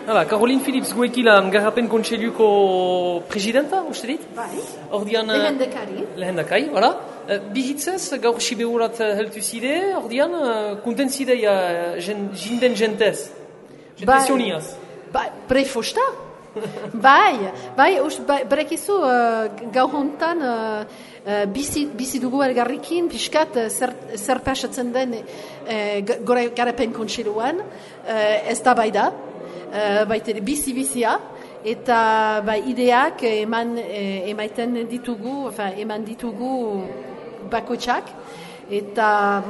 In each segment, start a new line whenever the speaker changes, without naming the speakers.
Hala, Caroline Phillips guekilan Garapen Kontseiluko presidenta, uste dit?
Bai,
Ordian, lehendakari, voilà. Bihitzez, gaur Siberurat heltu zide, ordian, kunten zideia jinden jentez. Jentesioniaz.
Bai, prefosta? bai, berekizu gaur hontan bizi dugu elgarrikin, pixkat zer pasatzen den Garapen Kontseiluan, ez da bai da. Baitere bizia eta ideak eman ditugu bakoitzak eta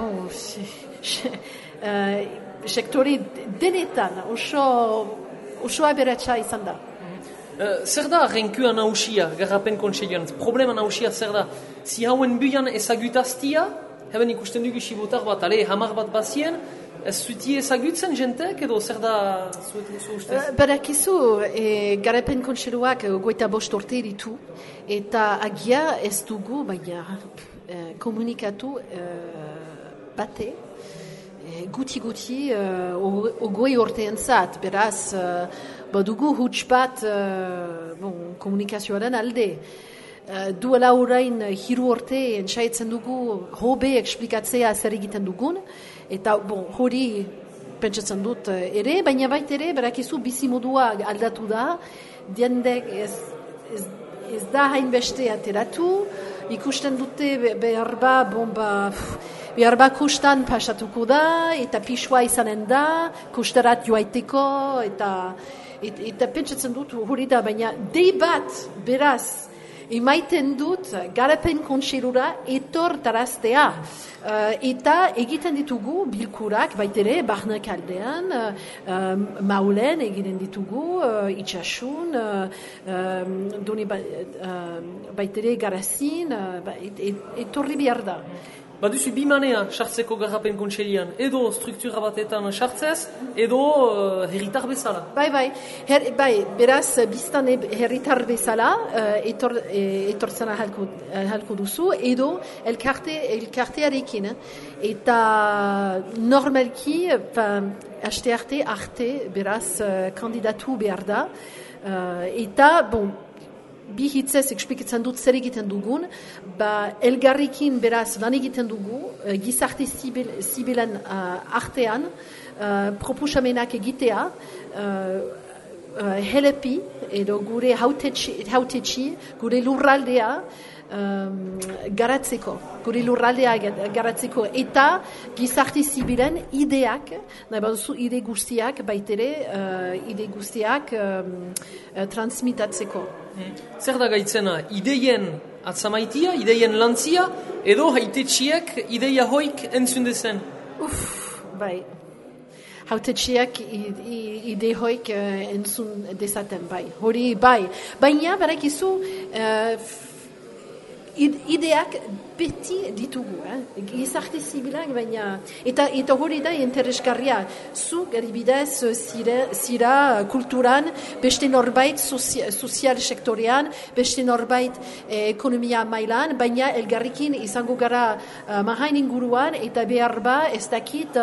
sektore denetan oso aberatsa izan da.
Zer da renkua nausia Garapen Kontseiluan? Problema nausia zer da? Si hauen buian ezagutaztia, haben ikusten dugu sibotar bat, hamar bat bazien, ez zuti ezagutzen jentek edo zer da zu ustez?
Badakizu, Garapen Kontseiluak 25 urte ditu eta agia ez dugu baina komunikatu bate guti 20 urteentzat, beraz badugu huts bat komunikazioaren alde. Duela orain 3 urte entsaitzen dugu hobe esplikatzea zer egiten dugun, eta hori pentsatzen dut ere, baina bait ere, berakizu bizimodua aldatu da, diendek ez da hainbeste ateratu, ikusten dute behar ba kustan pasatuko da, eta pixua izanen da, kustarat joaiteko, eta pentsatzen dut hori da, baina dei bat beraz, emaiten dut Garapen Kontseilura etortaraztea. Eta egiten ditugu bilkurak, baitere, barnak aldean, maulen egiten ditugu, itxasun, baitere garazin, etorri behar da.
Baduzu bi manea sartzeko Garapen Kontseiluan, edo struktura batetan sartzez, edo herritar bezala.
Bai, beraz, biztan herritar bezala etortzen ahalko duzu, edo elkartearekin. Eta normalki, haste arte, beraz, kandidatu behar da. Eta, bi hitzez eksplikatzen dut zer egiten dugun, elgarrikin beraz lan egiten dugu, gizarte zibilen artean, proposamenak egitea, helepi, edo gure hautetxi, gure lurraldea, garatzeko, eta gizarte zibilen ideak, nahi baduzu ide guztiak, baitere ide guztiak transmitatzeko.
Zer da gaitzena, ideien atzamaitia, ideien lantzia, edo haitetxiek ideia hoik entzundezen?
Bai. Hautetxiak ide hoik entzun dezaten, bai. Hori, bai. Baina, barakizu, ideak beti ditugu, gizarte zibilak, baina, eta hori da interesgarria, zu garibidez zira kulturan, beste norbait sozial sektorean, beste norbait ekonomia mailan, baina elgarrikin izango gara mahain inguruan, eta behar ba ez dakit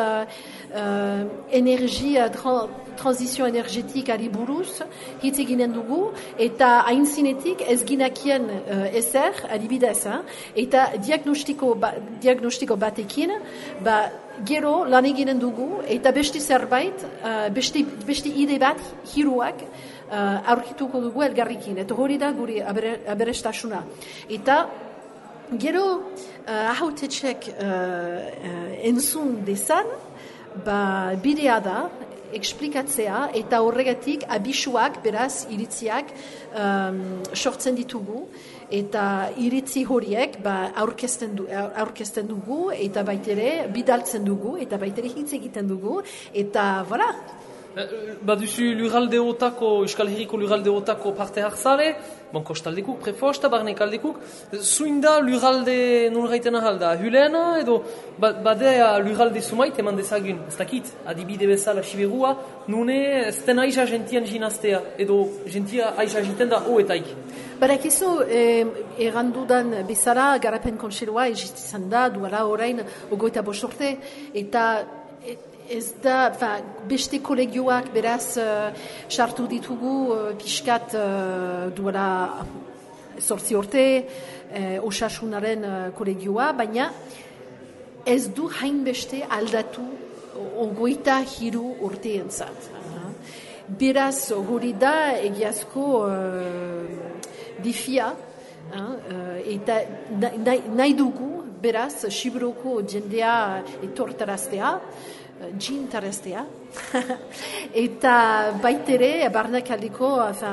transizio energetikari buruz hitz eginen dugu, eta haintzinetik ez ginakien ezer, adibidez, eta diagnostiko batekin, gero lan eginen dugu, eta beste zerbait, beste ide bat, hiruak, aurkituko dugu elgarrikin, eta hori da guri aberestasuna. Eta gero hautetxek entzun dezan, bidea da, eksplikatzea, eta horregatik abisuak, beraz, iritziak sortzen ditugu, eta iritzi horiek aurkezten dugu, eta baitere bidaltzen dugu, eta baitere hitz egiten dugu, eta voilà.
Baduzu lurraldeotako, Euskal Herriko lurraldeotako parte hartzale, kostaldekuk, prefosta, barnekaldekuk, zuinda lurralde nun gaiten ahalda, hülena, edo badea lurralde sumait eman dezagun, ez dakit, adibide bezala Siberua, nune ez den aiza gentian jinaztea, edo gentia aiza jiten da hoetaik.
Barakizu, errandudan bezala, Garapen Kontseilua egizizan da, duela orain, 25 urte, eta Ez da, beste kolegioak beraz sartu ditugu pixkat duela 8 urte osasunaren kolegioa, baina ez du hainbeste aldatu 23 urteentzat. Beraz, hori da egiazko difia, eta nahi dugu, beraz, Siberoko jendea etortaraztea, jintaraztea, eta baitere, Barnekaldeko,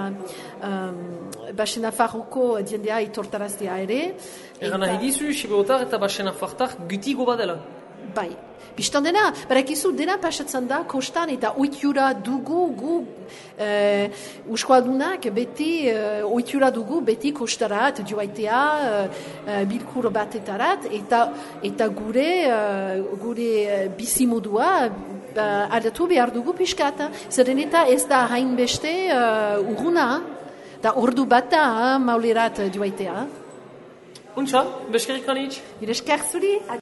Basen Nafarroko jendea etortaraztea ere.
Egan nahi dizu, Siberotar eta Basen Nafartar gutigo badela.
Bai. Bistan dena, berakizu dena pasatzen da kostan eta oitura dugu gu uskualdunak beti oitura dugu beti kostarat joaitea bilkur batetarat eta gure bizimodua aldatu behar dugu pixkat. Zeren eta ez da hainbeste urruna da ordu bata maulerat joaitea.
Untxa, beskerik kanitz?
Esker zuri.